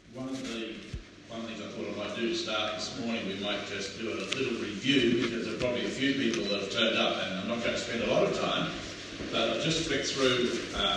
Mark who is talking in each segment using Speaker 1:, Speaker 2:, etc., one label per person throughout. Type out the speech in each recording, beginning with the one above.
Speaker 1: One of the things I thought I might do to start this morning, we might just do a little review, because there are probably a few people that have turned up, and I'm not going to spend a lot of time, but I'll just flick through.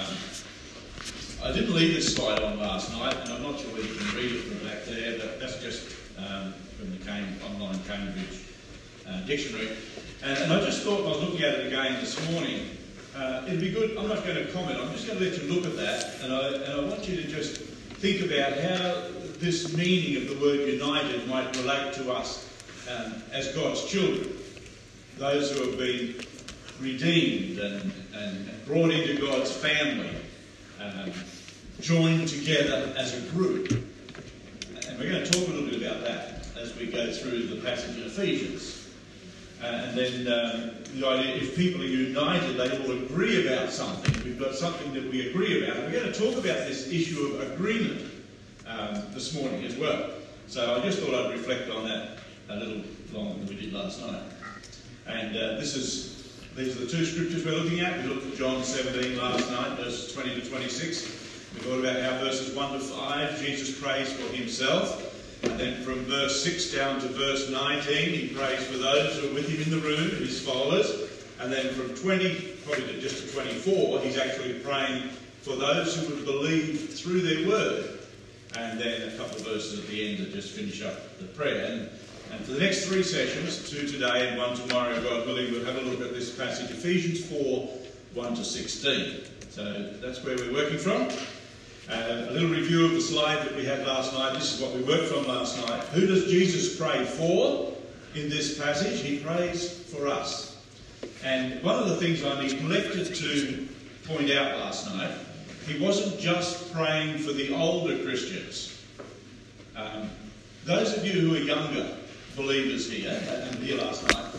Speaker 1: I didn't leave this slide on last night, and I'm not sure whether you can read it from back there, but that's just from the online Cambridge dictionary. And I just thought, when I was looking at it again this morning, it'd be good. I'm not going to comment, I'm just going to let you look at that, and I want you to just think about how this meaning of the word united might relate to us as God's children, those who have been redeemed and brought into God's family, joined together as a group. And we're going to talk a little bit about that as we go through the passage in Ephesians. And then the idea, if people are united, they all agree about something. We've got something that we agree about. And we're going to talk about this issue of agreement this morning as well. So I just thought I'd reflect on that a little longer than we did last night. And these are the two scriptures we're looking at. We looked at John 17 last night, verses 20 to 26. We thought about how verses 1 to 5, Jesus prays for himself. And then from verse 6 down to verse 19, he prays for those who are with him in the room, his followers. And then from 20, probably to just to 24, he's actually praying for those who would believe through their word. And then a couple of verses at the end that just finish up the prayer. And for the next three sessions, two today and one tomorrow, God willing, we'll have a look at this passage, Ephesians 4, 1 to 16. So that's where we're working from. A little review of the slide that we had last night. This is what we worked from last night. Who does Jesus pray for in this passage? He prays for us. And one of the things I neglected to point out last night, he wasn't just praying for the older Christians. Those of you who are younger believers here, and here last night,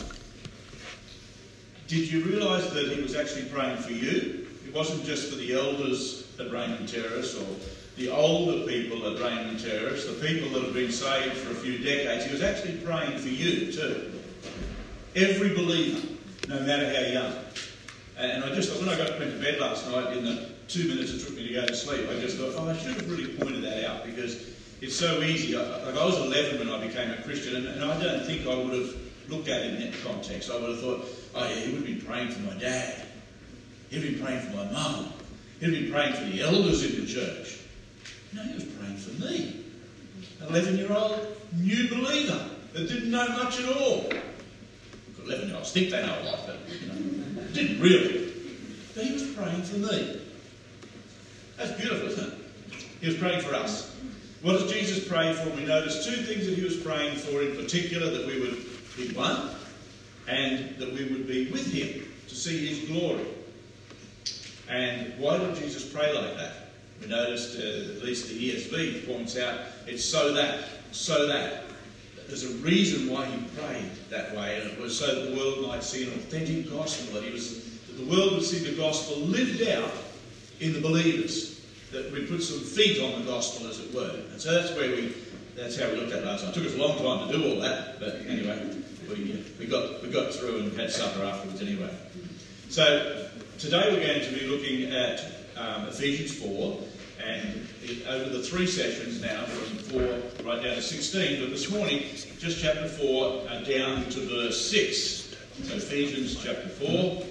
Speaker 1: did you realise that he was actually praying for you? It wasn't just for the elders at Raymond Terrace or the older people at Raymond Terrace, the people that have been saved for a few decades. He was actually praying for you too. Every believer, no matter how young. And I just thought, when I went to bed last night, in the 2 minutes it took me to go to sleep, I just thought, I should have really pointed that out, because it's so easy. I was 11 when I became a Christian, and I don't think I would have looked at it in that context. I would have thought, oh yeah, he would have been praying for my dad. He'd have been praying for my mum. He'd have been praying for the elders in the church. No, he was praying for me. An 11-year-old new believer that didn't know much at all. 11-year-olds think they know a lot, but didn't really. But he was praying for me. That's beautiful, isn't it? He was praying for us. What does Jesus pray for? We notice two things that he was praying for in particular: that we would be one, and that we would be with him to see his glory. And why did Jesus pray like that? We noticed, at least the ESV points out, it's so that. There's a reason why he prayed that way, and it was so that the world might see an authentic gospel, that the world would see the gospel lived out in the believers, that we put some feet on the gospel, as it were. And so that's how we looked at it last night. It took us a long time to do all that, but anyway, we got through and had supper afterwards anyway. So today we're going to be looking at Ephesians 4, and over the three sessions now, from 4 right down to 16, but this morning, just chapter 4 down to verse 6. So Ephesians chapter 4,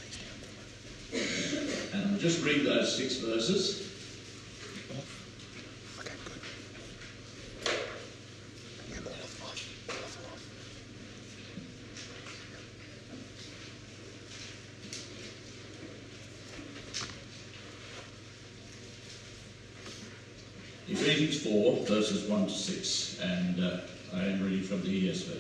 Speaker 1: and we'll just read those 6 verses. Ephesians 4, verses 1 to 6, and I am reading from the ESV.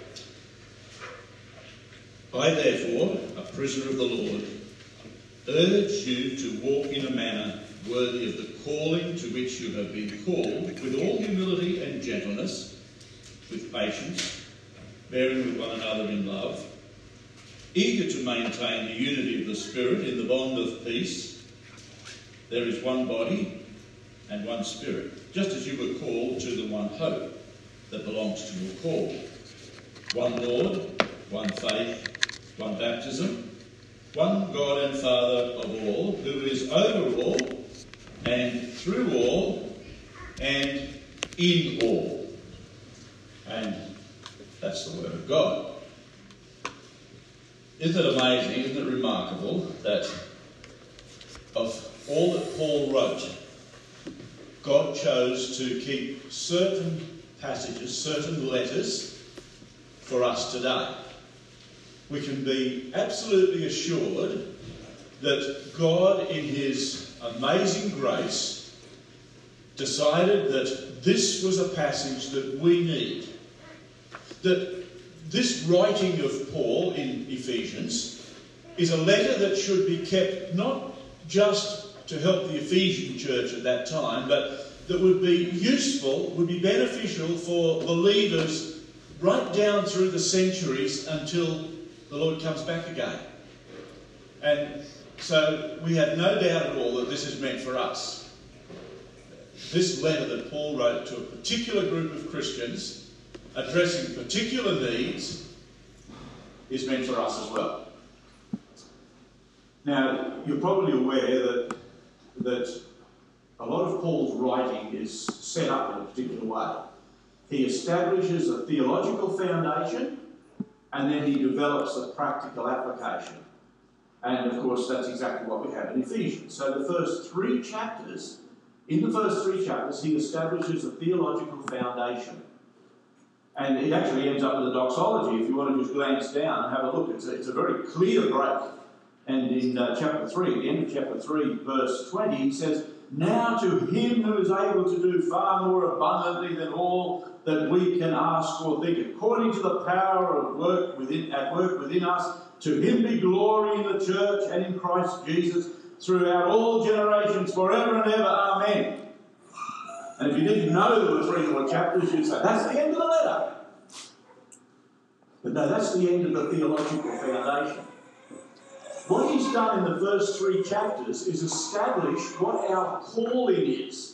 Speaker 1: I, therefore, a prisoner of the Lord, urge you to walk in a manner worthy of the calling to which you have been called, with all humility and gentleness, with patience, bearing with one another in love, eager to maintain the unity of the Spirit in the bond of peace. There is one body and one Spirit, just as you were called to the one hope that belongs to your call. One Lord, one faith, one baptism, one God and Father of all, who is over all and through all and in all. And that's the Word of God. Isn't it amazing, isn't it remarkable that of all that Paul wrote, God chose to keep certain passages, certain letters for us today. We can be absolutely assured that God, in his amazing grace, decided that this was a passage that we need. That this writing of Paul in Ephesians is a letter that should be kept not just to help the Ephesian church at that time, but that would be useful, would be beneficial for believers right down through the centuries until the Lord comes back again. And so we have no doubt at all that this is meant for us. This letter that Paul wrote to a particular group of Christians, addressing particular needs, is meant for us as well. Now, you're probably aware that a lot of Paul's writing is set up in a particular way. He establishes a theological foundation, and then he develops a practical application. And of course, that's exactly what we have in Ephesians. So in the first three chapters, he establishes a theological foundation. And it actually ends up with a doxology. If you want to just glance down and have a look, it's a very clear break. And in chapter 3, at the end of chapter 3, verse 20, he says, "Now to him who is able to do far more abundantly than all that we can ask or think, according to the power of work within us, to him be glory in the church and in Christ Jesus throughout all generations, forever and ever. Amen." And if you didn't know there were 3 more chapters, you'd say, that's the end of the letter. But no, that's the end of the theological foundation. What he's done in the first 3 chapters is establish what our calling is.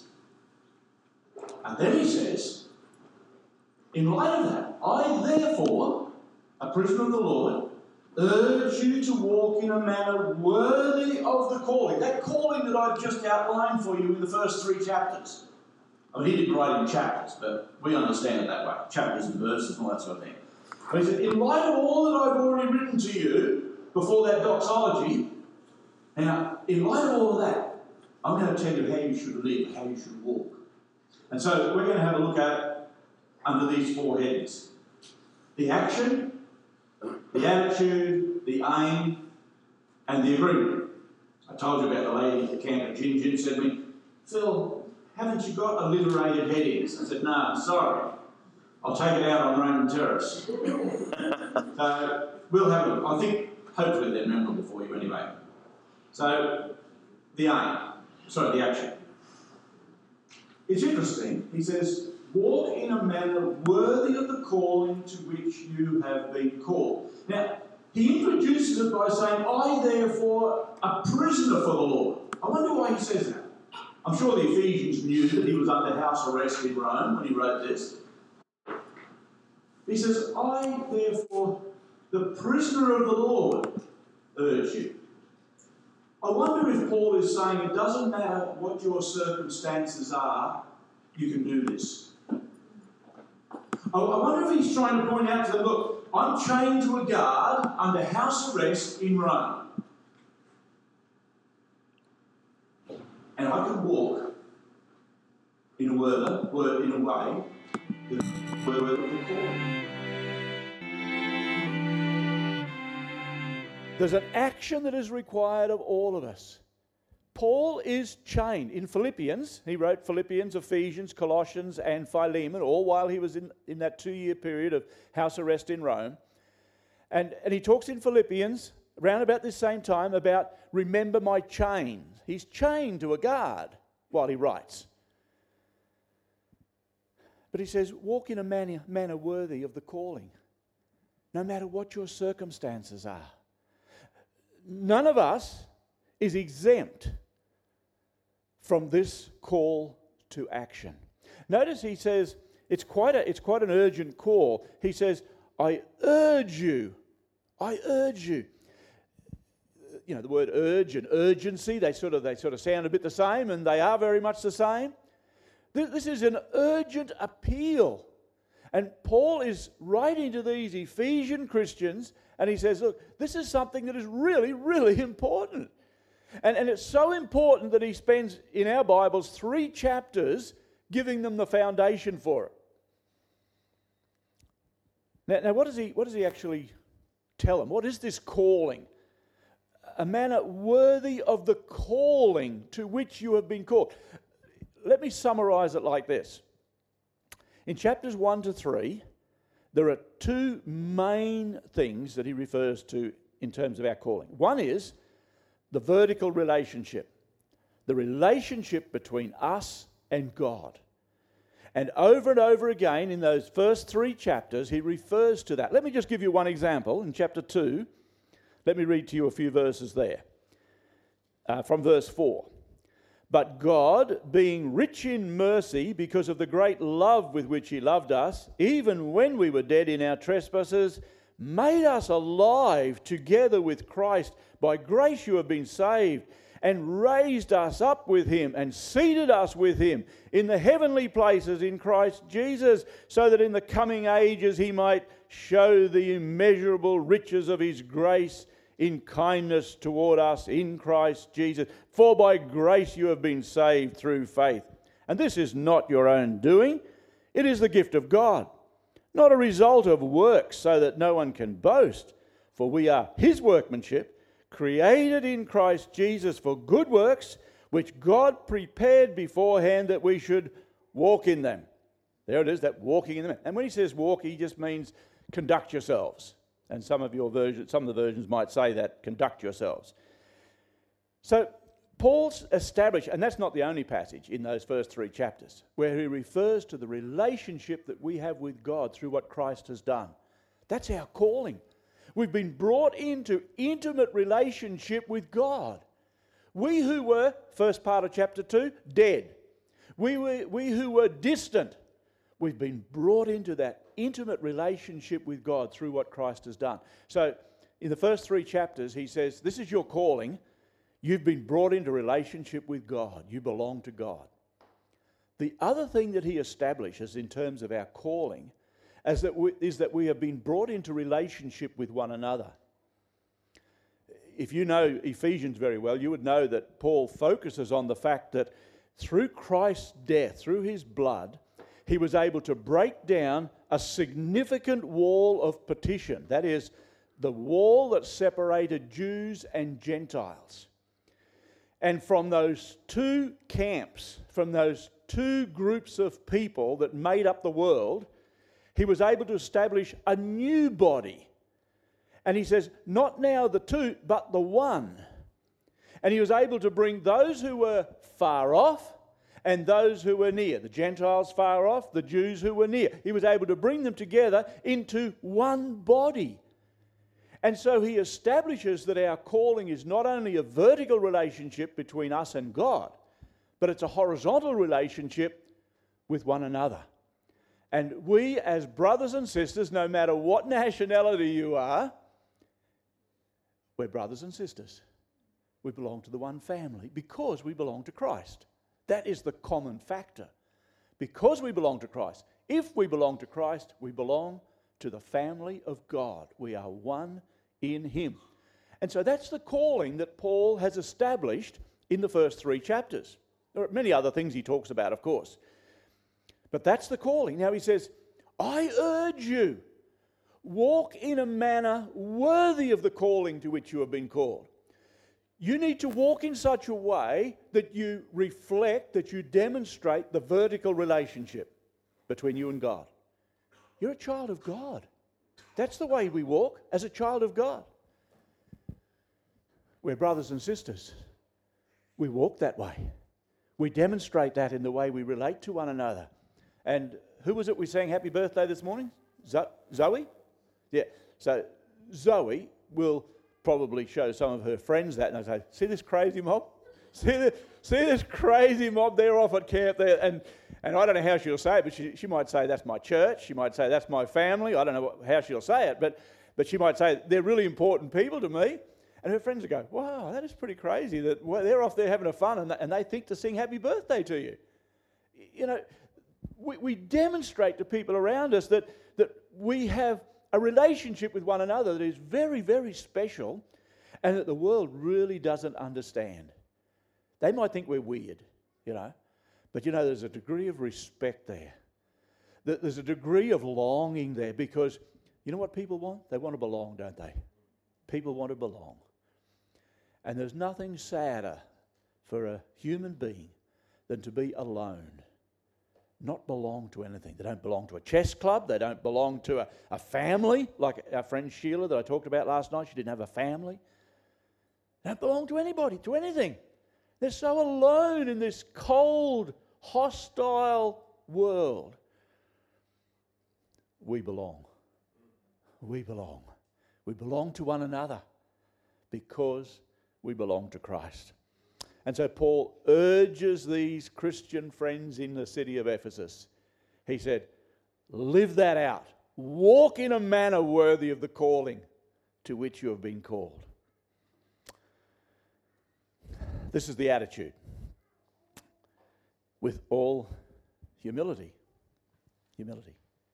Speaker 1: And then he says, in light of that, I therefore, a prisoner of the Lord, urge you to walk in a manner worthy of the calling. That calling that I've just outlined for you in the first 3 chapters. I mean, he didn't write in chapters, but we understand it that way. Chapters and verses and all that sort of thing. But he said, in light of all that I've already written to you before that doxology, now, in light of all of that, I'm going to tell you how you should live, how you should walk. And so we're going to have a look at under these 4 headings. The action, the attitude, the aim, and the agreement. I told you about the lady at the camp at Gin Gin said to me, "Phil, haven't you got alliterated headings?" I said, "No, I'm sorry. I'll take it out on Raymond Terrace." So we'll have a look. I think hopefully they're memorable for you anyway. So the action. It's interesting. He says, walk in a manner worthy of the calling to which you have been called. Now, he introduces it by saying, I therefore, a prisoner for the Lord. I wonder why he says that. I'm sure the Ephesians knew that he was under house arrest in Rome when he wrote this. He says, I therefore, the prisoner of the Lord, urge you. I wonder if Paul is saying it doesn't matter what your circumstances are, you can do this. I wonder if he's trying to point out to them, look, I'm chained to a guard under house arrest in Rome. And I can walk in a way that's worthy of the calling.
Speaker 2: There's an action that is required of all of us. Paul is chained. In Philippians, he wrote Philippians, Ephesians, Colossians, and Philemon, all while he was in that 2-year period of house arrest in Rome. And he talks in Philippians, around about this same time, about remember my chains. He's chained to a guard while he writes. But he says, walk in a manner worthy of the calling, no matter what your circumstances are. None of us is exempt from this call to action. Notice he says, it's quite an urgent call. He says, I urge you. I urge you. You know, the word urge and urgency, they sort of sound a bit the same, and they are very much the same. This is an urgent appeal. And Paul is writing to these Ephesian Christians, and he says, look, this is something that is really, really important. And it's so important that he spends, in our Bibles, 3 chapters giving them the foundation for it. Now what does he actually tell them? What is this calling? A manner worthy of the calling to which you have been called. Let me summarize it like this. In chapters 1 to 3, there are 2 main things that he refers to in terms of our calling. One is the vertical relationship, the relationship between us and God. And over again in those first 3 chapters, he refers to that. Let me just give you one example. In chapter 2, let me read to you a few verses there. From verse 4. But God, being rich in mercy, because of the great love with which he loved us, even when we were dead in our trespasses, made us alive together with Christ. By grace you have been saved, and raised us up with him, and seated us with him in the heavenly places in Christ Jesus, so that in the coming ages he might show the immeasurable riches of his grace in kindness toward us in Christ Jesus. For by grace you have been saved through faith. And this is not your own doing. It is the gift of God, not a result of works, so that no one can boast. For we are his workmanship, created in Christ Jesus for good works, which God prepared beforehand that we should walk in them. There it is, that walking in them. And when he says walk, he just means conduct yourselves. And some of the versions might say that, conduct yourselves. So Paul's established, and that's not the only passage in those first 3 chapters, where he refers to the relationship that we have with God through what Christ has done. That's our calling. We've been brought into intimate relationship with God. We who were, first part of chapter 2, dead. We who were distant. We've been brought into that intimate relationship with God through what Christ has done. So in the first 3 chapters, he says, this is your calling. You've been brought into relationship with God. You belong to God. The other thing that he establishes in terms of our calling is that we have been brought into relationship with one another. If you know Ephesians very well, you would know that Paul focuses on the fact that through Christ's death, through his blood, he was able to break down a significant wall of partition. That is, the wall that separated Jews and Gentiles. And from those 2 camps, from those 2 groups of people that made up the world, he was able to establish a new body. And he says, not now the 2, but the one. And he was able to bring those who were far off and those who were near, the Gentiles far off, the Jews who were near. He was able to bring them together into one body. And so he establishes that our calling is not only a vertical relationship between us and God, but it's a horizontal relationship with one another. And we as brothers and sisters, no matter what nationality you are, we're brothers and sisters. We belong to the one family because we belong to Christ. That is the common factor. Because we belong to Christ. If we belong to Christ, we belong to the family of God. We are one in him. And so that's the calling that Paul has established in the first 3 chapters. There are many other things he talks about, of course. But that's the calling. Now he says, I urge you, walk in a manner worthy of the calling to which you have been called. You need to walk in such a way that you reflect, that you demonstrate the vertical relationship between you and God. You're a child of God. That's the way we walk as a child of God. We're brothers and sisters. We walk that way. We demonstrate that in the way we relate to one another. And who was it we sang happy birthday this morning? Zoe? Yeah. So Zoe will probably show some of her friends that and they'll say, see this crazy mob? See this crazy mob? They're off at camp there. And I don't know how she'll say it, but she might say that's my church. She might say that's my family. I don't know how she'll say it, but she might say they're really important people to me. And her friends will go, wow, that is pretty crazy that they're off there having a fun and they think to sing happy birthday to you. we demonstrate to people around us that we have a relationship with one another that is very, very special and that the world really doesn't understand. They might think we're weird, but there's a degree of respect there. There's a degree of longing there because you know what people want? They want to belong, don't they? People want to belong. And there's nothing sadder for a human being than to be alone, not belong to anything. They don't belong to a chess club. They don't belong to a family, like our friend Sheila that I talked about last night. She didn't have a family. They don't belong to anybody, to anything. They're so alone in this cold, hostile world. We belong. We belong. We belong to one another because we belong to Christ. And so Paul urges these Christian friends in the city of Ephesus. He said, live that out. Walk in a manner worthy of the calling to which you have been called. This is the attitude. With all humility. Humility.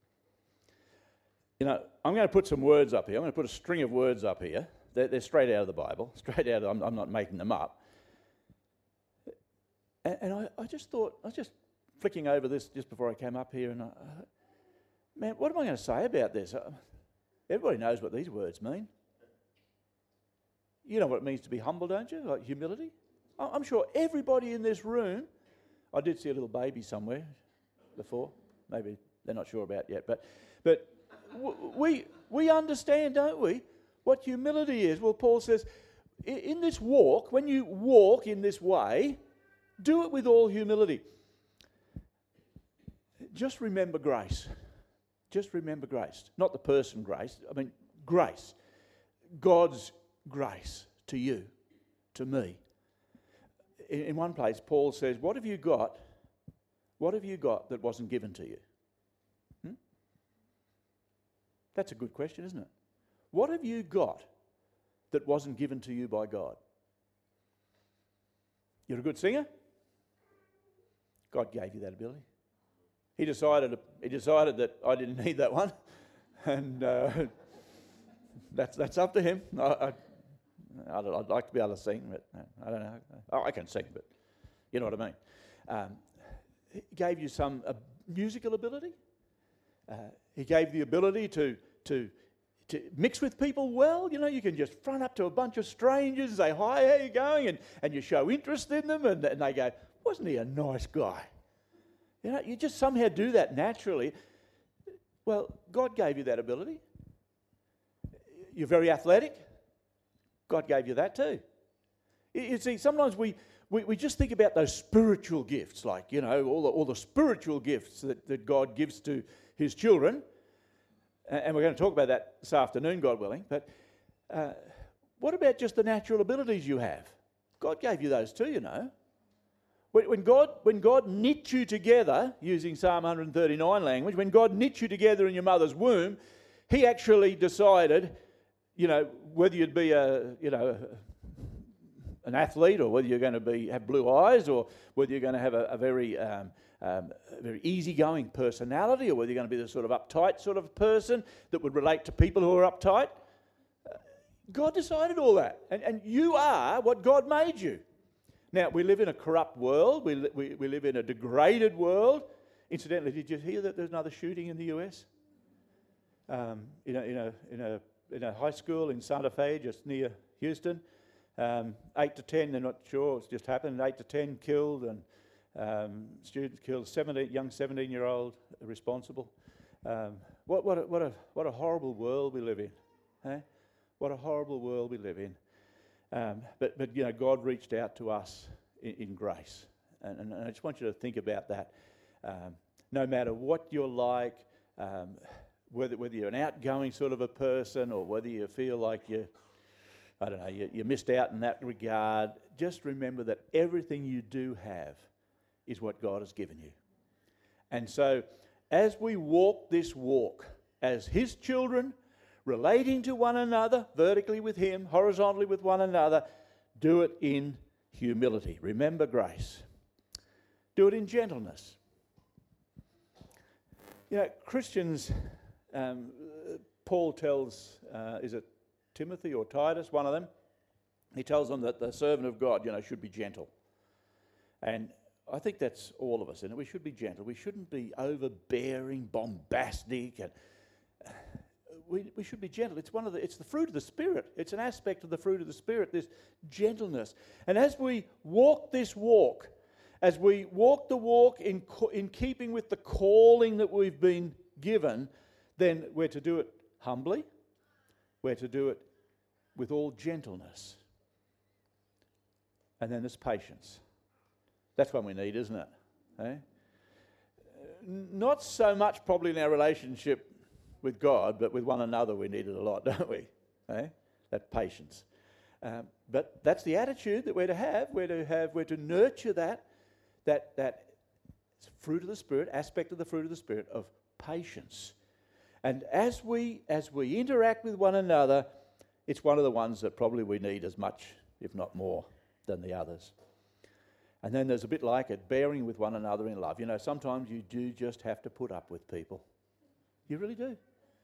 Speaker 2: I'm going to put some words up here. I'm going to put a string of words up here. They're straight out of the Bible. Straight out of, I'm not making them up. And I just thought, I was just flicking over this just before I came up here, and man, what am I going to say about this? Everybody knows what these words mean. You know what it means to be humble, don't you? Like humility. I'm sure everybody in this room, I did see a little baby somewhere before. Maybe they're not sure about yet, but we understand, don't we, what humility is? Well, Paul says, in this walk, when you walk in this way, do it with all humility. Just remember grace. Just remember grace. Not the person grace. I mean, grace. God's grace to you, to me. In one place, Paul says, what have you got? What have you got that wasn't given to you? That's a good question, isn't it? What have you got that wasn't given to you by God? You're a good singer? God gave you that ability. He decided that I didn't need that one, and that's up to him. I'd like to be able to sing, but I don't know. I can sing, but you know what I mean. He gave you some musical ability. He gave the ability to mix with people well. You can just front up to a bunch of strangers and say, hi, how you going? And you show interest in them, and they go, wasn't he a nice guy? You just somehow do that naturally. Well, God gave you that ability. You're very athletic. God gave you that too. You see, sometimes we just think about those spiritual gifts, like, all the spiritual gifts that God gives to his children. And we're going to talk about that this afternoon, God willing. But what about just the natural abilities you have? God gave you those too, When God knit you together, using Psalm 139 language, when God knit you together in your mother's womb, he actually decided, whether you'd be an athlete, or whether you're going to have blue eyes, or whether you're going to have a very easygoing personality, or whether you're going to be the sort of uptight sort of person that would relate to people who are uptight. God decided all that. And you are what God made you. Now, we live in a corrupt world. We live in a degraded world. Incidentally, did you hear that there's another shooting in the US? In a high school in Santa Fe, just near Houston. 8 to 10, they're not sure, it's just happened. 8 to 10 killed, and students killed. 17-year-old responsible. What a horrible world we live in. Eh? What a horrible world we live in. But God reached out to us in grace, and I just want you to think about that. No matter what you're like, whether you're an outgoing sort of a person, or whether you feel like you missed out in that regard, just remember that everything you do have is what God has given you. And so, as we walk this walk as his children, relating to one another, vertically with him, horizontally with one another, do it in humility. Remember grace. Do it in gentleness. You know, Christians, Paul tells, is it Timothy or Titus, one of them? He tells them that the servant of God, should be gentle. And I think that's all of us, and we should be gentle. We shouldn't be overbearing, bombastic, and we should be gentle. It's the fruit of the Spirit. It's an aspect of the fruit of the Spirit, this gentleness. And as we walk this walk, as we walk the walk in keeping with the calling that we've been given, then we're to do it humbly. We're to do it with all gentleness. And then there's patience. That's one we need, isn't it? Eh? Not so much probably in our relationship with God, but with one another we need it a lot, don't we? Eh? That patience. But that's the attitude that we're to have. We're to nurture that fruit of the Spirit, aspect of the fruit of the Spirit of patience. And as we interact with one another, it's one of the ones that probably we need as much, if not more, than the others. And then there's a bit like it, bearing with one another in love. Sometimes you do just have to put up with people. You really do.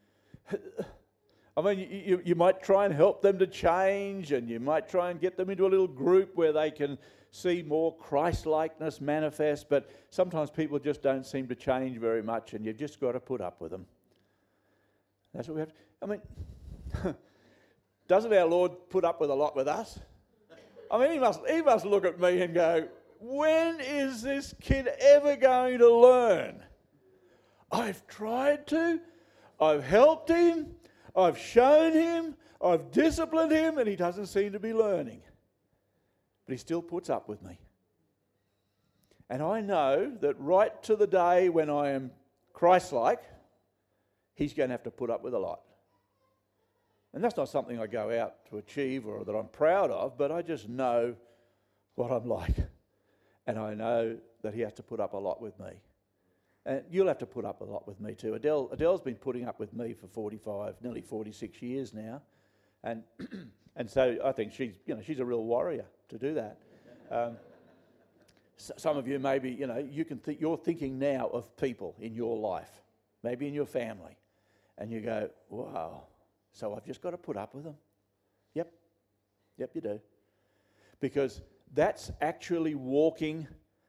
Speaker 2: I mean, you might try and help them to change, and you might try and get them into a little group where they can see more Christ-likeness manifest, but sometimes people just don't seem to change very much, and you've just got to put up with them. That's what we have to. I mean, doesn't our Lord put up with a lot with us? I mean, he must look at me and go, when is this kid ever going to learn? I've tried to. I've helped him. I've shown him. I've disciplined him, and he doesn't seem to be learning. But he still puts up with me. And I know that right to the day when I am Christ-like, he's going to have to put up with a lot. And that's not something I go out to achieve or that I'm proud of, but I just know what I'm like. And I know that he has to put up a lot with me. And you'll have to put up a lot with me too. Adele's been putting up with me for 45, nearly 46 years now. And and so I think she's a real warrior to do that. Some of you maybe, you can you're thinking now of people in your life, maybe in your family, and you go, wow, so I've just got to put up with them. Yep, you do. Because that's actually walking,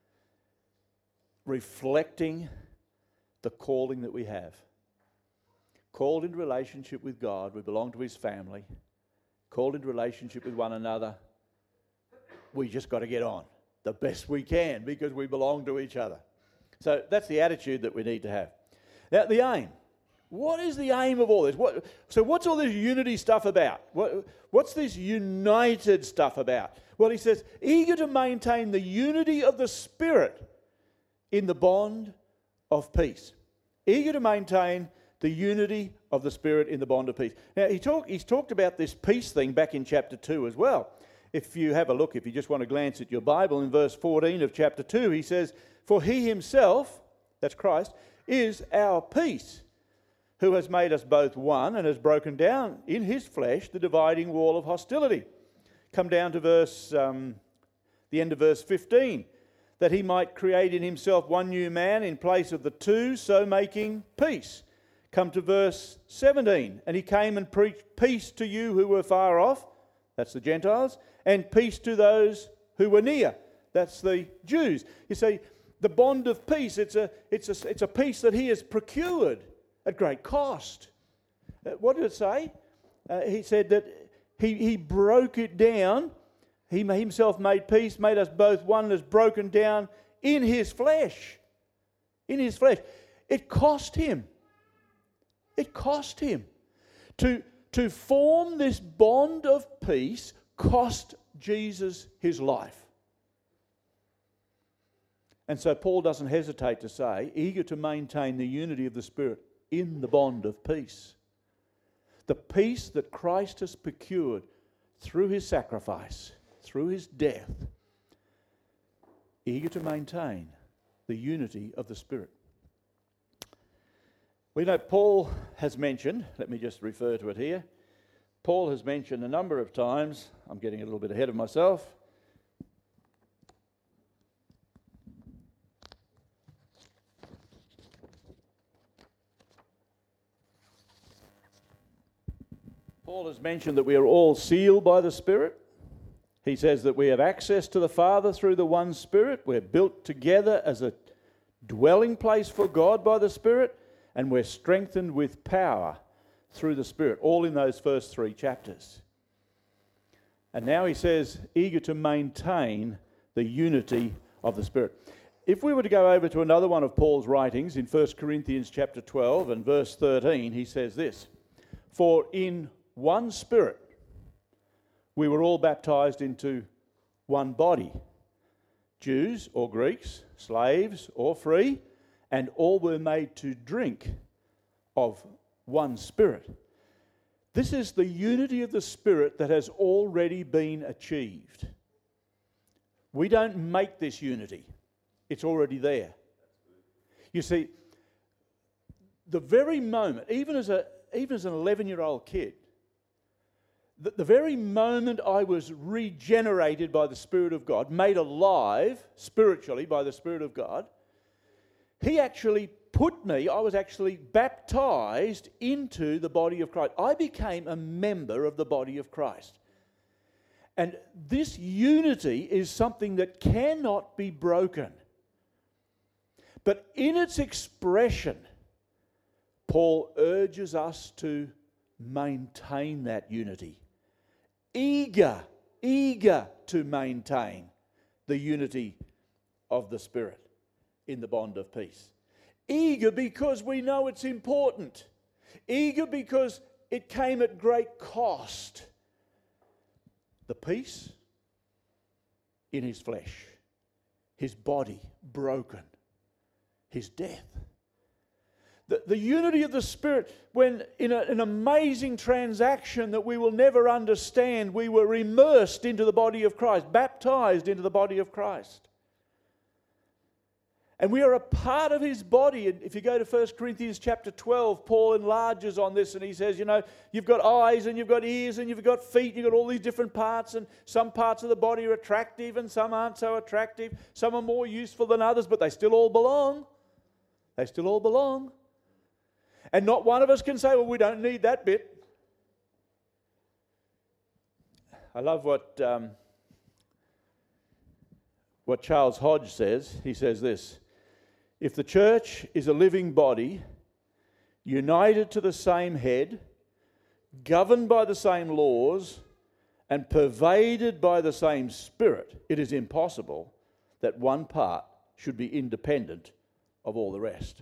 Speaker 2: reflecting the calling that we have. Called into relationship with God, we belong to his family. Called into relationship with one another, we just got to get on the best we can because we belong to each other. So that's the attitude that we need to have. Now, the aim. What is the aim of all this? What's all this unity stuff about? What's this united stuff about? Well, he says, eager to maintain the unity of the Spirit in the bond of peace. Eager to maintain the unity of the Spirit in the bond of peace. Now, he's talked about this peace thing back in chapter 2 as well. If you have a look, if you just want to glance at your Bible, in verse 14 of chapter 2, he says, for he himself, that's Christ, is our peace, who has made us both one and has broken down in his flesh the dividing wall of hostility. Come down to the end of verse 15. That he might create in himself one new man in place of the two, so making peace. Come to verse 17. And he came and preached peace to you who were far off, that's the Gentiles, and peace to those who were near, that's the Jews. You see, the bond of peace, it's a peace that he has procured at great cost. What did it say? He said that he broke it down. He himself made peace, made us both one, and has broken down in his flesh. In his flesh. It cost him. It cost him. To form this bond of peace cost Jesus his life. And so Paul doesn't hesitate to say, eager to maintain the unity of the Spirit in the bond of peace. The peace that Christ has procured through his sacrifice, through his death, eager to maintain the unity of the Spirit. We know Paul has mentioned, let me just refer to it here, Paul has mentioned a number of times, I'm getting a little bit ahead of myself, Paul has mentioned that we are all sealed by the Spirit. He says that we have access to the Father through the one Spirit. We're built together as a dwelling place for God by the Spirit, and we're strengthened with power through the Spirit, all in those first 3 chapters. And now he says, eager to maintain the unity of the Spirit. If we were to go over to another one of Paul's writings in 1 Corinthians chapter 12 and verse 13, he says this, "For in one Spirit we were all baptized into one body, Jews or Greeks, slaves or free, and all were made to drink of one Spirit." This is the unity of the Spirit that has already been achieved. We don't make this unity. It's already there. You see, the very moment, even as an 11-year-old kid, the very moment I was regenerated by the Spirit of God, made alive spiritually by the Spirit of God, He actually I was actually baptized into the body of Christ. I became a member of the body of Christ. And this unity is something that cannot be broken. But in its expression, Paul urges us to maintain that unity. Eager to maintain the unity of the Spirit in the bond of peace. Eager because we know it's important. Eager because it came at great cost. The peace in his flesh, his body broken, his death. The unity of the Spirit, when in an amazing transaction that we will never understand, we were immersed into the body of Christ, baptized into the body of Christ. And we are a part of his body. And if you go to 1 Corinthians chapter 12, Paul enlarges on this and he says, you've got eyes and you've got ears and you've got feet, you've got all these different parts, and some parts of the body are attractive and some aren't so attractive. Some are more useful than others, but they still all belong. They still all belong. And not one of us can say, well, we don't need that bit. I love what Charles Hodge says. He says this: if the church is a living body, united to the same head, governed by the same laws, and pervaded by the same Spirit, it is impossible that one part should be independent of all the rest.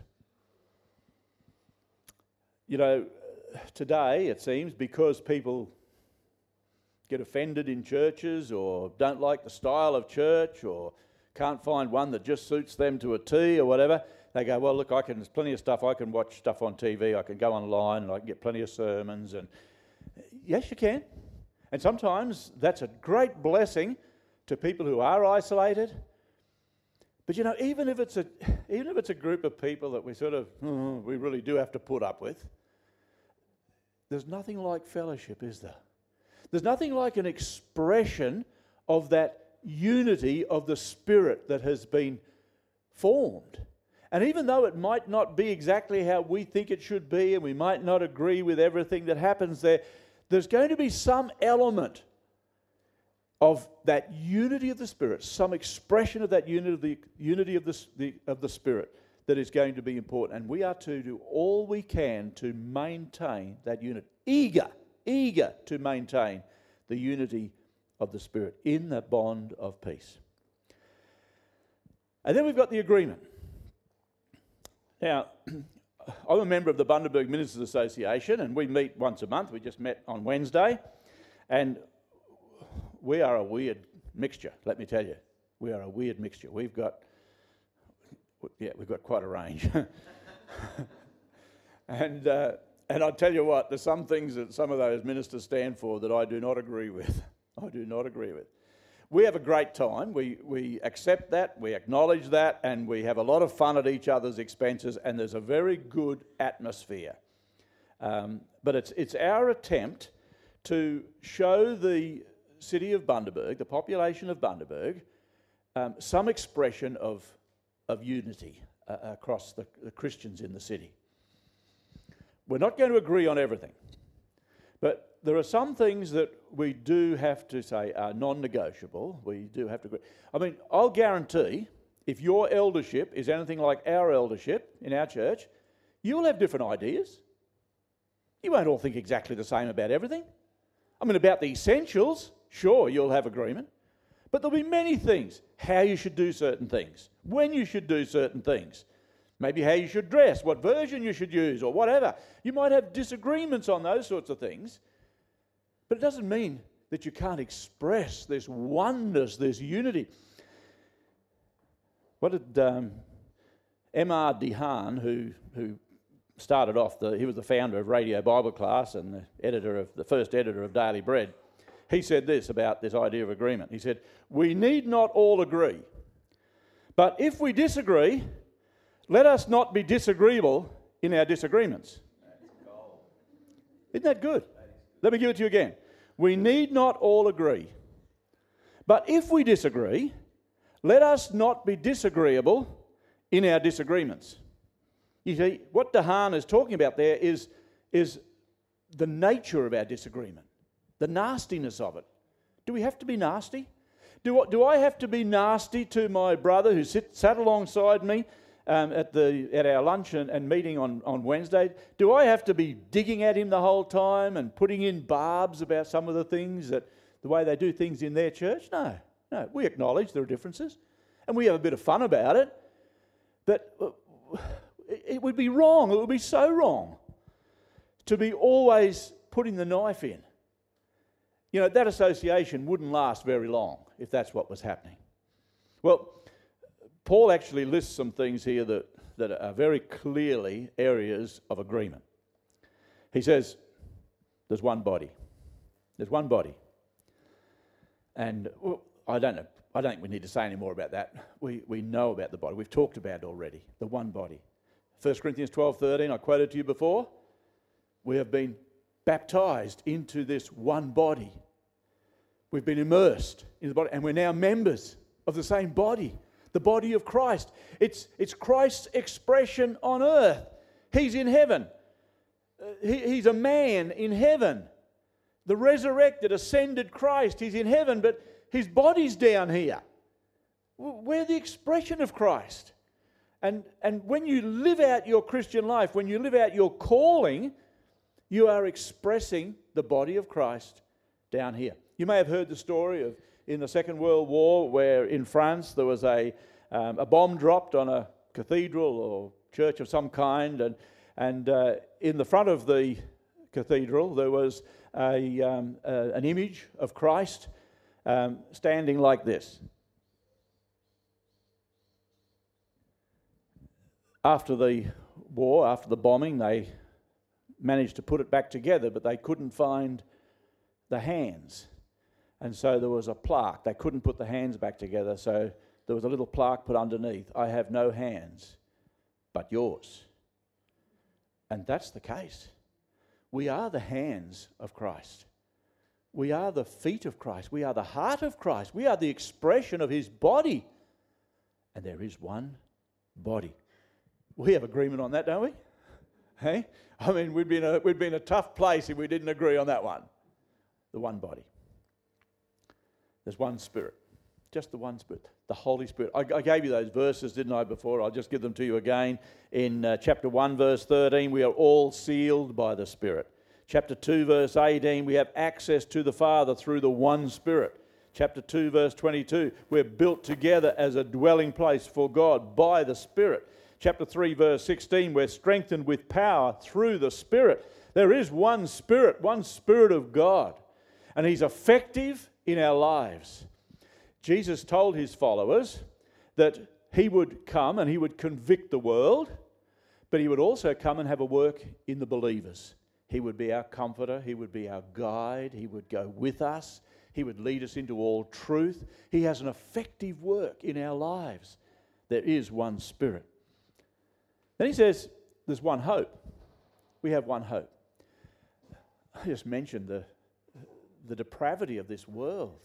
Speaker 2: Today, it seems, because people get offended in churches or don't like the style of church or can't find one that just suits them to a T or whatever, they go, well, look, there's plenty of stuff. I can watch stuff on TV. I can go online and I can get plenty of sermons. And yes, you can. And sometimes that's a great blessing to people who are isolated. But even if it's a group of people that we really do have to put up with, there's nothing like fellowship, is there? There's nothing like an expression of that unity of the Spirit that has been formed. And even though it might not be exactly how we think it should be, and we might not agree with everything that happens there, there's going to be some element of that unity of the Spirit, some expression of that unity of the Spirit that is going to be important. And we are to do all we can to maintain that unity. Eager to maintain the unity of the Spirit in the bond of peace. And then we've got the agreement. Now, I'm a member of the Bundaberg Ministers Association, and we meet once a month. We just met on Wednesday, and we are a weird mixture, let me tell you. We are a weird mixture. We've got quite a range. And I'll tell you what, there's some things that some of those ministers stand for that I do not agree with. We have a great time. We accept that, we acknowledge that, and we have a lot of fun at each other's expenses, and there's a very good atmosphere. But it's our attempt to show the city of Bundaberg, the population of Bundaberg, some expression of unity across the Christians in the city. We're not going to agree on everything, but there are some things that we do have to say are non-negotiable. We do have to agree. I mean, I'll guarantee if your eldership is anything like our eldership in our church, you'll have different ideas. You won't all think exactly the same about everything. I mean, about the essentials, sure, you'll have agreement. But there'll be many things. How you should do certain things. When you should do certain things. Maybe how you should dress, what version you should use, or whatever. You might have disagreements on those sorts of things. But it doesn't mean that you can't express this oneness, this unity. What did M.R. DeHaan, who started off, he was the founder of Radio Bible Class and the first editor of Daily Bread, he said this about this idea of agreement. He said, "We need not all agree, but if we disagree, let us not be disagreeable in our disagreements." Isn't that good? Let me give it to you again. We need not all agree, but if we disagree, let us not be disagreeable in our disagreements. You see, what DeHaan is talking about there is the nature of our disagreement, the nastiness of it. Do we have to be nasty? Do I have to be nasty to my brother who sat alongside me at our lunch and meeting on Wednesday? Do I have to be digging at him the whole time and putting in barbs about some of the things the way they do things in their church? No. We acknowledge there are differences, and we have a bit of fun about it. But it would be wrong. It would be so wrong to be always putting the knife in. You know, that association wouldn't last very long if that's what was happening. Well, Paul actually lists some things here that are very clearly areas of agreement. He says, there's one body. There's one body. And I don't think we need to say any more about that. We know about the body. We've talked about it already, the one body. 1 Corinthians 12:13, I quoted to you before. We have been baptised into this one body. We've been immersed in the body, and we're now members of the same body, the body of Christ. It's Christ's expression on earth. He's in heaven. He's a man in heaven. The resurrected, ascended Christ, he's in heaven, but his body's down here. We're the expression of Christ. And when you live out your Christian life, when you live out your calling, you are expressing the body of Christ down here. You may have heard the story in the Second World War where in France there was a bomb dropped on a cathedral or church of some kind, and in the front of the cathedral there was an image of Christ standing like this. After the war, after the bombing, they managed to put it back together, but they couldn't find the hands. And so there was a plaque. They couldn't put the hands back together, so there was a little plaque put underneath. I have no hands but yours. And that's the case. We are the hands of Christ. We are the feet of Christ. We are the heart of Christ. We are the expression of his body. And there is one body. We have agreement on that, don't we? Hey? I mean, we'd be in a tough place if we didn't agree on that one. The one body. There's one Spirit. Just the one Spirit. The Holy Spirit. I gave you those verses, didn't I, before? I'll just give them to you again. In chapter 1, verse 13, we are all sealed by the Spirit. Chapter 2, verse 18, we have access to the Father through the one Spirit. Chapter 2, verse 22, we're built together as a dwelling place for God by the Spirit. Chapter 3, verse 16, we're strengthened with power through the Spirit. There is one Spirit of God, and he's effective in our lives. Jesus told his followers that he would come and he would convict the world, but he would also come and have a work in the believers. He would be our comforter, he would be our guide, he would go with us, he would lead us into all truth. He has an effective work in our lives. There is one Spirit. Then he says, there's one hope. We have one hope. I just mentioned the depravity of this world.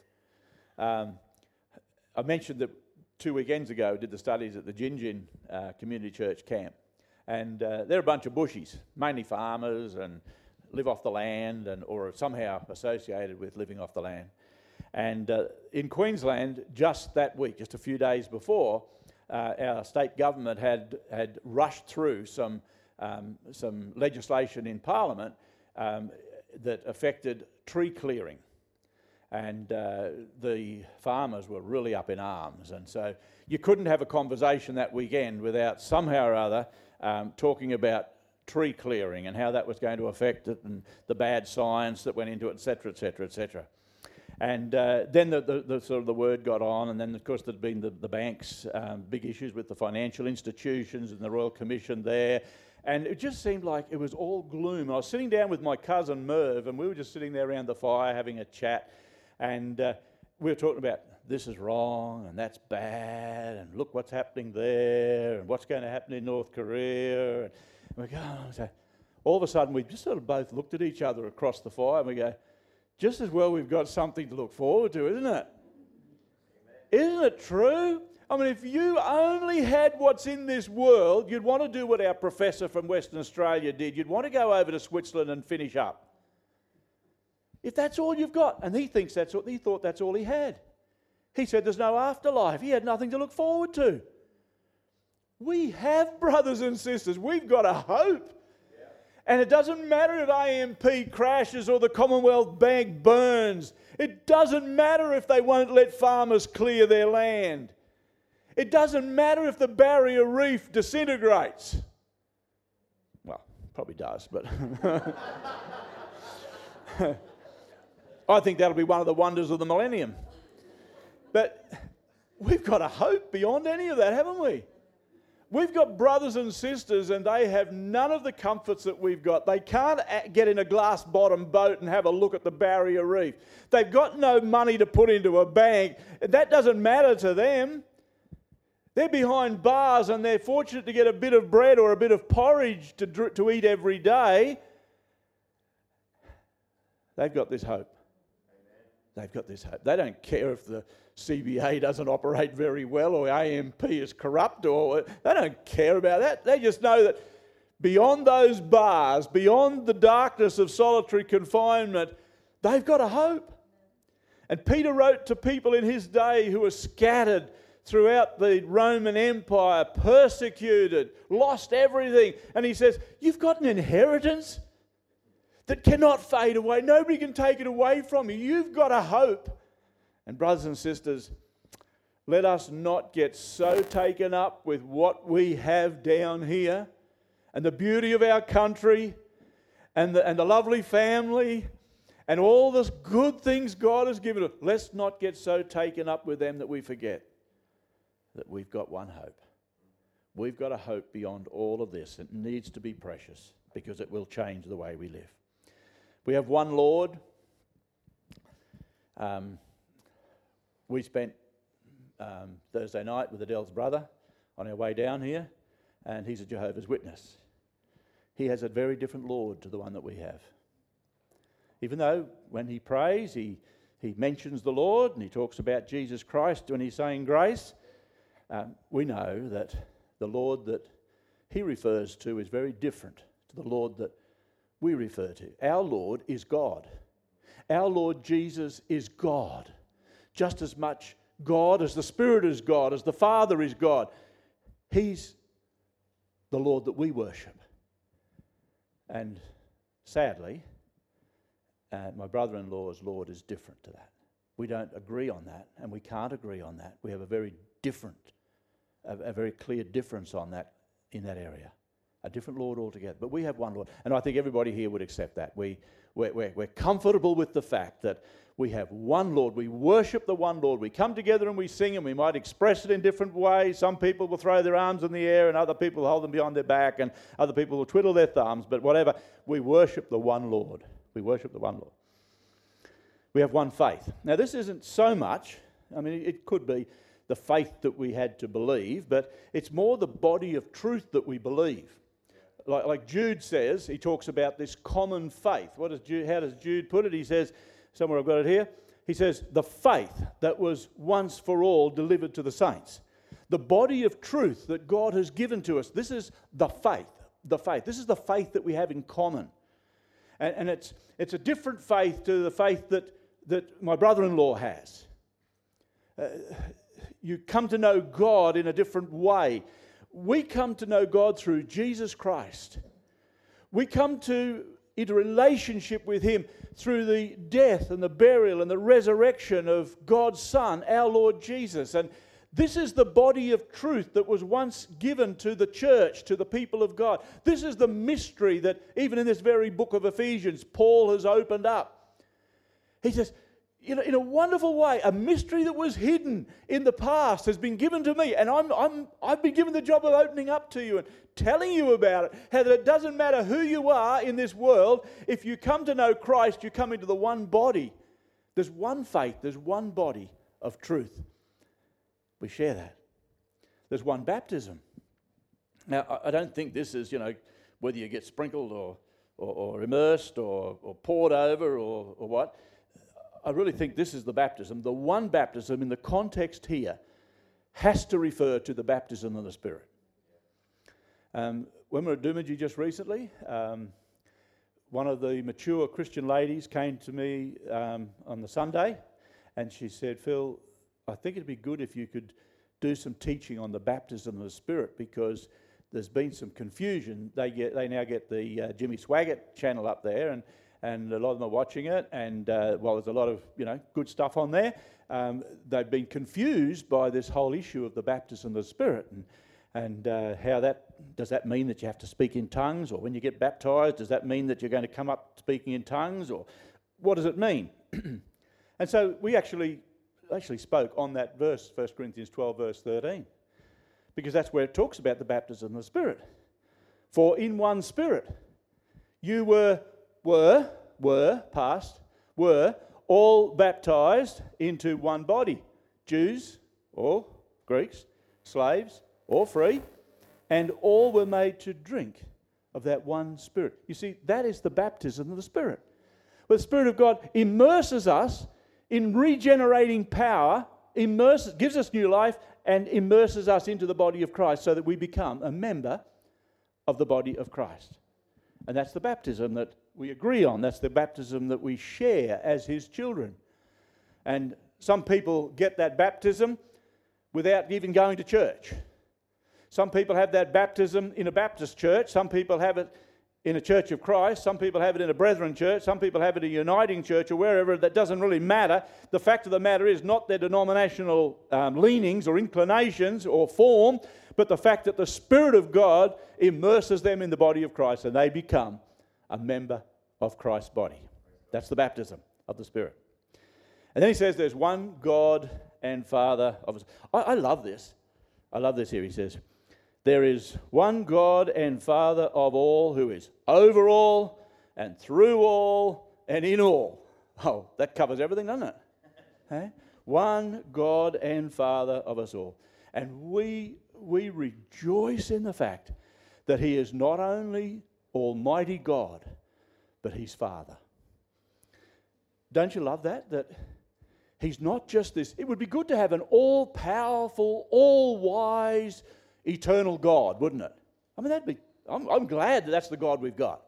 Speaker 2: I mentioned that 2 weekends ago I did the studies at the Gin Community Church camp. And they're a bunch of bushies, mainly farmers and live off the land or somehow associated with living off the land. And in Queensland, just that week, just a few days before, our state government had rushed through some legislation in Parliament that affected tree clearing. And the farmers were really up in arms. And so you couldn't have a conversation that weekend without somehow or other talking about tree clearing and how that was going to affect it and the bad science that went into it, etc., etc., etc. And then the sort of the word got on, and then of course there'd been the banks, big issues with the financial institutions and the Royal Commission there. And it just seemed like it was all gloom. I was sitting down with my cousin Merv, and we were just sitting there around the fire having a chat. And we were talking about this is wrong and that's bad and look what's happening there and what's going to happen in North Korea. And we go, so all of a sudden we just sort of both looked at each other across the fire and we go, just as well we've got something to look forward to, isn't it? Isn't it true? I mean, if you only had what's in this world, you'd want to do what our professor from Western Australia did. You'd want to go over to Switzerland and finish up. If that's all you've got, and he thought that's all he had. He said there's no afterlife. He had nothing to look forward to. We have brothers and sisters. We've got a hope. Yeah. And it doesn't matter if AMP crashes or the Commonwealth Bank burns. It doesn't matter if they won't let farmers clear their land. It doesn't matter if the barrier reef disintegrates. Well, probably does, but... I think that'll be one of the wonders of the millennium. But we've got a hope beyond any of that, haven't we? We've got brothers and sisters and they have none of the comforts that we've got. They can't get in a glass-bottom boat and have a look at the barrier reef. They've got no money to put into a bank. That doesn't matter to them. They're behind bars and they're fortunate to get a bit of bread or a bit of porridge to eat every day. They've got this hope. They've got this hope. They don't care if the CBA doesn't operate very well or AMP is corrupt or... They don't care about that. They just know that beyond those bars, beyond the darkness of solitary confinement, they've got a hope. And Peter wrote to people in his day who were scattered throughout the Roman Empire, persecuted, lost everything. And he says, you've got an inheritance that cannot fade away. Nobody can take it away from you. You've got a hope. And brothers and sisters, let us not get so taken up with what we have down here and the beauty of our country and the lovely family and all the good things God has given us. Let's not get so taken up with them that we forget that we've got one hope. We've got a hope beyond all of this. It needs to be precious because it will change the way we live. We have one Lord. We spent Thursday night with Adele's brother on our way down here, and he's a Jehovah's Witness. He has a very different Lord to the one that we have. Even though when he prays, he mentions the Lord and he talks about Jesus Christ when he's saying grace, we know that the Lord that he refers to is very different to the Lord that we refer to. Our Lord is God. Our Lord Jesus is God. Just as much God as the Spirit is God, as the Father is God. He's the Lord that we worship. And sadly, my brother-in-law's Lord is different to that. We don't agree on that, and we can't agree on that. We have a very clear difference on that in that area. A different Lord altogether. But we have one Lord. And I think everybody here would accept that. We're comfortable with the fact that we have one Lord. We worship the one Lord. We come together and we sing, and we might express it in different ways. Some people will throw their arms in the air and other people hold them behind their back and other people will twiddle their thumbs. But whatever, we worship the one Lord. We worship the one Lord. We have one faith. Now this isn't so much, it could be the faith that we had to believe, but it's more the body of truth that we believe. Like Jude says, he talks about this common faith. How does Jude put it? He says, somewhere I've got it here, he says, the faith that was once for all delivered to the saints. The body of truth that God has given to us. This is the faith. This is the faith that we have in common. And it's a different faith to the faith that my brother-in-law has. You come to know God in a different way. We come to know God through Jesus Christ. We come into relationship with Him through the death and the burial and the resurrection of God's Son, our Lord Jesus. And this is the body of truth that was once given to the church, to the people of God. This is the mystery that even in this very book of Ephesians, Paul has opened up. He says, in a wonderful way, a mystery that was hidden in the past has been given to me, and I've been given the job of opening up to you and telling you about it. How that it doesn't matter who you are in this world, if you come to know Christ, you come into the one body. There's one faith, there's one body of truth. We share that. There's one baptism. Now, I don't think this is, whether you get sprinkled or immersed or poured over or what. I really think this is the baptism. The one baptism in the context here has to refer to the baptism of the Spirit. When we were at Doomadgee just recently, one of the mature Christian ladies came to me on the Sunday, and she said, "Phil, I think it'd be good if you could do some teaching on the baptism of the Spirit, because there's been some confusion. They now get the Jimmy Swaggart channel up there, and a lot of them are watching it, and while there's a lot of good stuff on there, they've been confused by this whole issue of the baptism of the Spirit, and how does that mean that you have to speak in tongues, or when you get baptised, does that mean that you're going to come up speaking in tongues, or what does it mean?" And so we actually spoke on that verse, 1 Corinthians 12, verse 13, because that's where it talks about the baptism of the Spirit. For in one Spirit you were all baptized into one body, Jews or Greeks, slaves or free, and all were made to drink of that one Spirit. You see, that is the baptism of the Spirit. Where the Spirit of God immerses us in regenerating power, gives us new life, and immerses us into the body of Christ so that we become a member of the body of Christ. And that's the baptism that we agree on. That's the baptism that we share as His children. And some people get that baptism without even going to church. Some people have that baptism in a Baptist church. Some people have it in a Church of Christ. Some people have it in a Brethren church. Some people have it in a Uniting church or wherever. That doesn't really matter. The fact of the matter is not their denominational leanings or inclinations or form, but the fact that the Spirit of God immerses them in the body of Christ and they become a member of Christ's body. That's the baptism of the Spirit. And then he says there's one God and Father of us. I love this. I love this here. He says, there is one God and Father of all, who is over all and through all and in all. Oh, that covers everything, doesn't it? Hey? One God and Father of us all. And we rejoice in the fact that He is not only Almighty God, but He's Father. Don't you love that? That He's not just this. It would be good to have an all-powerful, all-wise, eternal God, wouldn't it? I mean, I'm glad that that's the God we've got.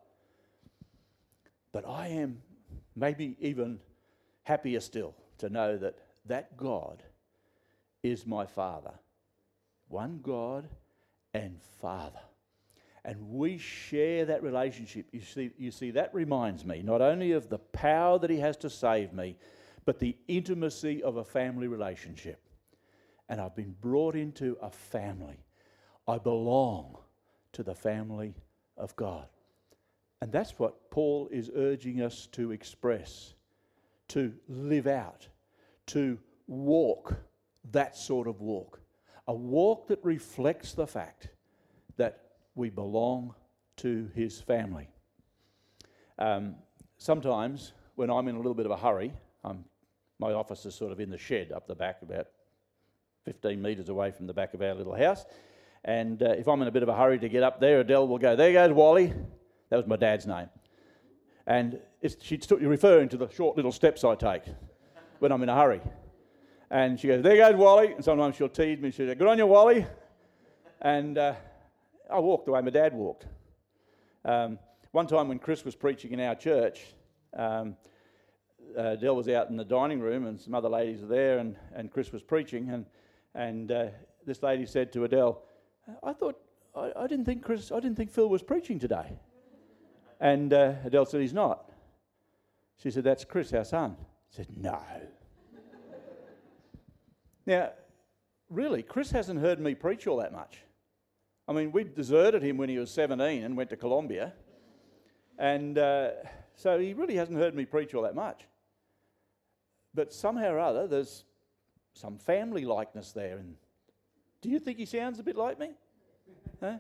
Speaker 2: But I am maybe even happier still to know that that God is my Father. One God and Father. And we share that relationship. You see, that reminds me not only of the power that He has to save me, but the intimacy of a family relationship. And I've been brought into a family. I belong to the family of God. And that's what Paul is urging us to express, to live out, to walk that sort of walk. A walk that reflects the fact that we belong to His family. Sometimes when I'm in a little bit of a hurry, my office is sort of in the shed up the back, about 15 metres away from the back of our little house. And if I'm in a bit of a hurry to get up there, Adele will go, "There goes Wally." That was my dad's name. And she's referring to the short little steps I take when I'm in a hurry. And she goes, "There goes Wally." And sometimes she'll tease me. She'll say, "Good on you, Wally." And I walk the way my dad walked. one time when Chris was preaching in our church, Adele was out in the dining room and some other ladies were there, and Chris was preaching, and this lady said to Adele, I didn't think Phil was preaching today. And Adele said, he's not. She said, that's Chris, our son. I said, no. Now, really, Chris hasn't heard me preach all that much. I mean, we deserted him when he was 17 and went to Colombia. And so he really hasn't heard me preach all that much. But somehow or other, there's some family likeness there. And do you think he sounds a bit like me? Huh?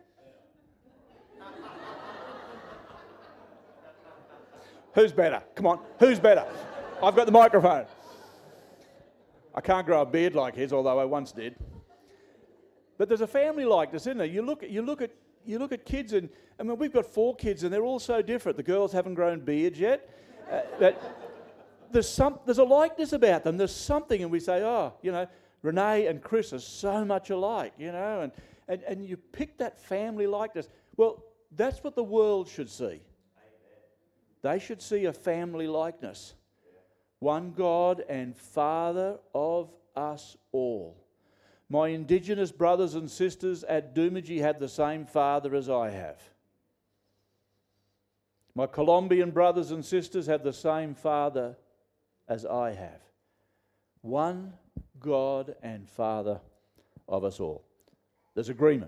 Speaker 2: Who's better? Come on, who's better? I've got the microphone. I can't grow a beard like his, although I once did. But there's a family likeness, isn't there? You look at kids, and I mean, we've got 4 kids, and they're all so different. The girls haven't grown beards yet. But there's a likeness about them. There's something, and we say, Renee and Chris are so much alike, and you pick that family likeness. Well, that's what the world should see. They should see a family likeness. One God and Father of us all. My Indigenous brothers and sisters at Doomadgee had the same father as I have. My Colombian brothers and sisters have the same father as I have. One God and Father of us all. There's agreement.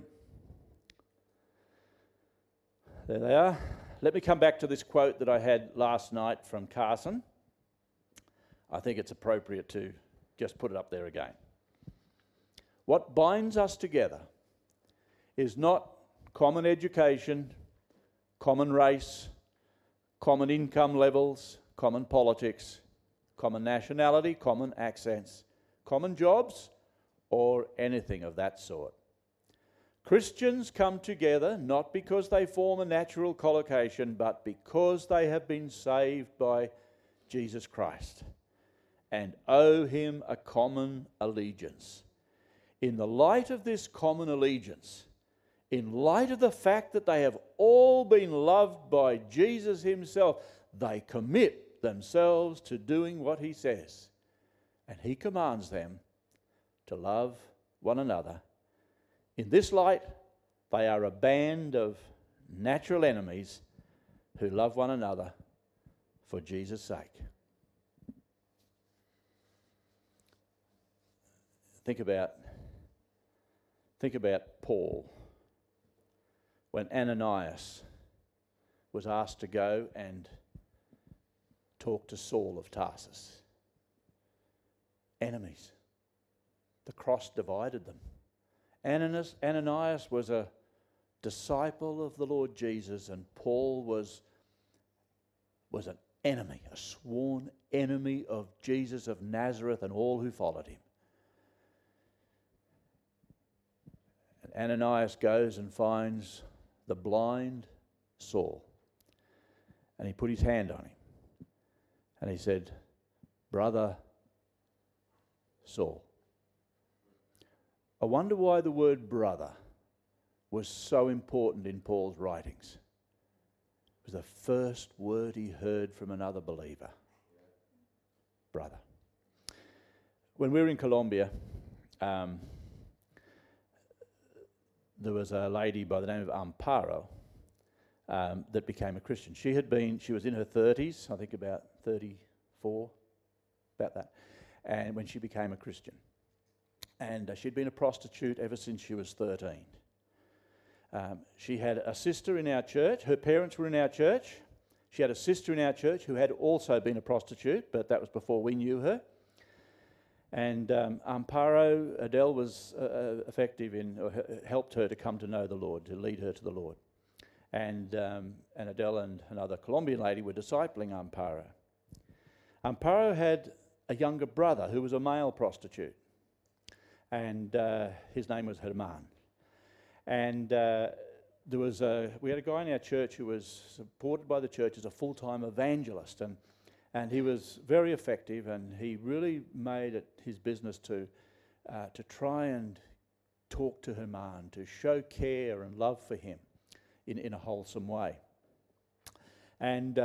Speaker 2: There they are. Let me come back to this quote that I had last night from Carson. I think it's appropriate to just put it up there again. What binds us together is not common education, common race, common income levels, common politics, common nationality, common accents, common jobs, or anything of that sort. Christians come together not because they form a natural collocation, but because they have been saved by Jesus Christ and owe him a common allegiance. In the light of this common allegiance, in light of the fact that they have all been loved by Jesus himself, they commit themselves to doing what he says. And he commands them to love one another. In this light, they are a band of natural enemies who love one another for Jesus' sake. Think about Paul when Ananias was asked to go and talk to Saul of Tarsus. Enemies. The cross divided them. Ananias was a disciple of the Lord Jesus, and Paul was an enemy, a sworn enemy of Jesus of Nazareth and all who followed him. And Ananias goes and finds the blind Saul, and he put his hand on him, and he said, "Brother Saul." I wonder why the word brother was so important in Paul's writings. It was the first word he heard from another believer. Brother. When we were in Colombia, there was a lady by the name of Amparo that became a Christian. She was in her 30s, I think about 34, about that, and when she became a Christian. And she'd been a prostitute ever since she was 13. She had a sister in our church. Her parents were in our church. She had a sister in our church who had also been a prostitute, but that was before we knew her. And Amparo, Adele was effective helped her to come to know the Lord, to lead her to the Lord. And Adele and another Colombian lady were discipling Amparo. Amparo had a younger brother who was a male prostitute. And his name was Herman. And we had a guy in our church who was supported by the church as a full-time evangelist, and he was very effective, and he really made it his business to try and talk to Herman, to show care and love for him in a wholesome way. And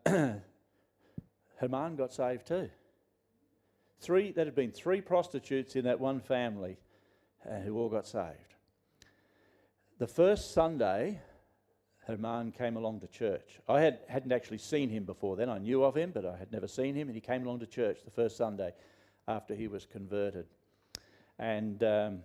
Speaker 2: Herman got saved too. There had been 3 prostitutes in that one family who all got saved. The first Sunday, Herman came along to church. I hadn't actually seen him before then. I knew of him, but I had never seen him. And he came along to church the first Sunday after he was converted. And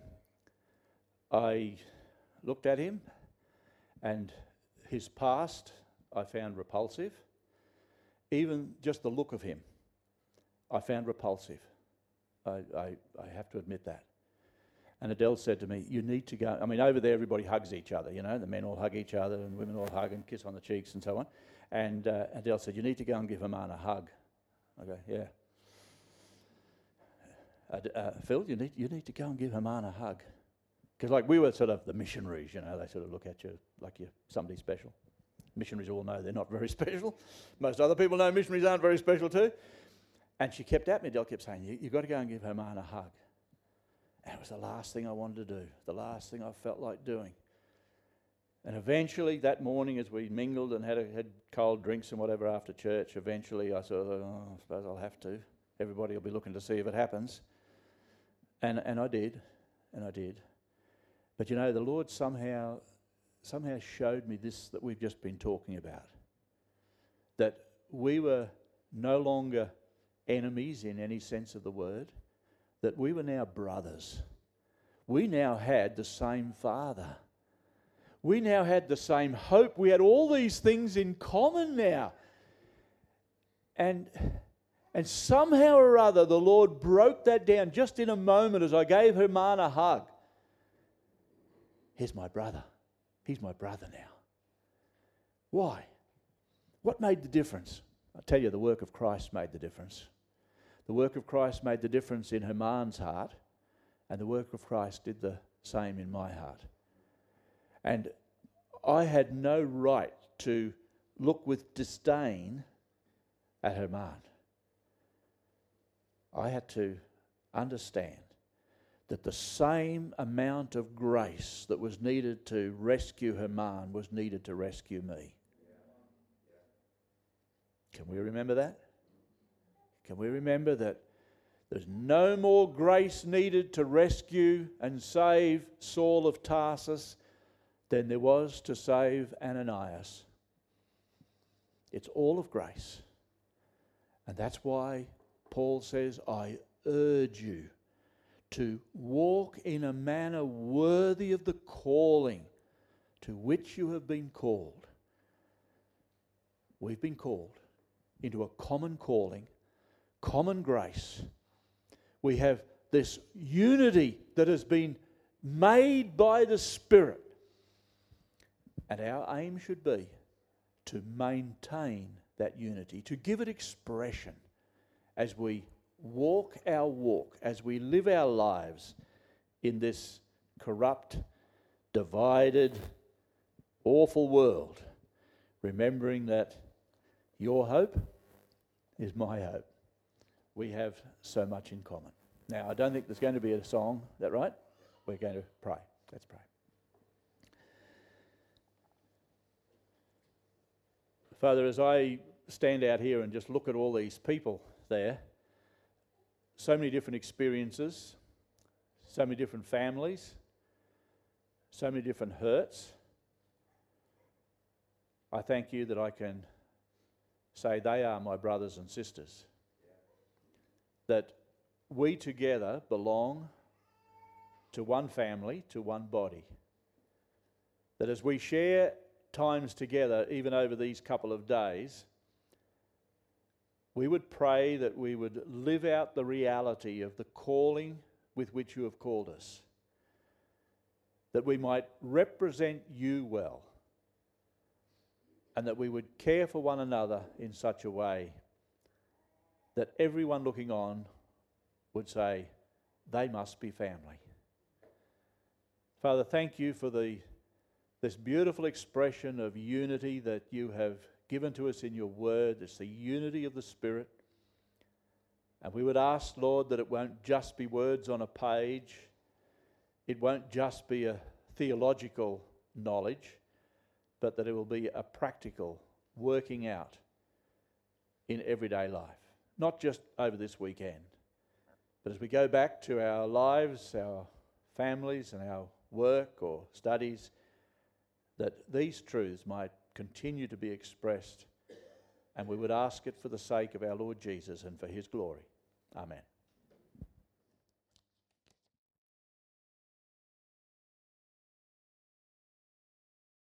Speaker 2: I looked at him, and his past I found repulsive. Even just the look of him, I found repulsive. I have to admit that. And Adele said to me, you need to go. I mean, over there everybody hugs each other, you know. The men all hug each other and women all hug and kiss on the cheeks and so on. And Adele said, you need to go and give Herman a hug. I go, yeah. Phil, you need to go and give Herman a hug. Because like we were sort of the missionaries, you know. They sort of look at you like you're somebody special. Missionaries all know they're not very special. Most other people know missionaries aren't very special too. And she kept at me. Adele kept saying, you've got to go and give Herman a hug. And it was the last thing I wanted to do, the last thing I felt like doing. And eventually that morning as we mingled and had cold drinks and whatever after church, eventually I sort of thought, I suppose I'll have to. Everybody will be looking to see if it happens. And I did. But you know, the Lord somehow showed me this that we've just been talking about. That we were no longer enemies in any sense of the word. That we were now brothers. We now had the same Father. We now had the same hope. We had all these things in common now. And somehow or other the Lord broke that down just in a moment as I gave Herman a hug. Here's my brother. He's my brother now. Why? What made the difference? I tell you, the work of Christ made the difference. The work of Christ made the difference in Herman's heart, and the work of Christ did the same in my heart. And I had no right to look with disdain at Herman. I had to understand that the same amount of grace that was needed to rescue Herman was needed to rescue me. Can we remember that? Can we remember that there's no more grace needed to rescue and save Saul of Tarsus than there was to save Ananias? It's all of grace. And that's why Paul says, I urge you to walk in a manner worthy of the calling to which you have been called. We've been called into a common calling, common grace. We have this unity that has been made by the Spirit. And our aim should be to maintain that unity, to give it expression as we walk our walk, as we live our lives in this corrupt, divided, awful world, remembering that your hope is my hope. We have so much in common. Now, I don't think there's going to be a song, is that right? We're going to pray. Let's pray. Father, as I stand out here and just look at all these people there, so many different experiences, so many different families, so many different hurts, I thank you that I can say they are my brothers and sisters. That we together belong to one family, to one body. That as we share times together, even over these couple of days, we would pray that we would live out the reality of the calling with which you have called us. That we might represent you well. And that we would care for one another in such a way that everyone looking on would say, they must be family. Father, thank you for this beautiful expression of unity that you have given to us in your word. It's the unity of the Spirit. And we would ask, Lord, that it won't just be words on a page. It won't just be a theological knowledge, but that it will be a practical working out in everyday life, not just over this weekend, but as we go back to our lives, our families and our work or studies, that these truths might continue to be expressed, and we would ask it for the sake of our Lord Jesus and for his glory. Amen.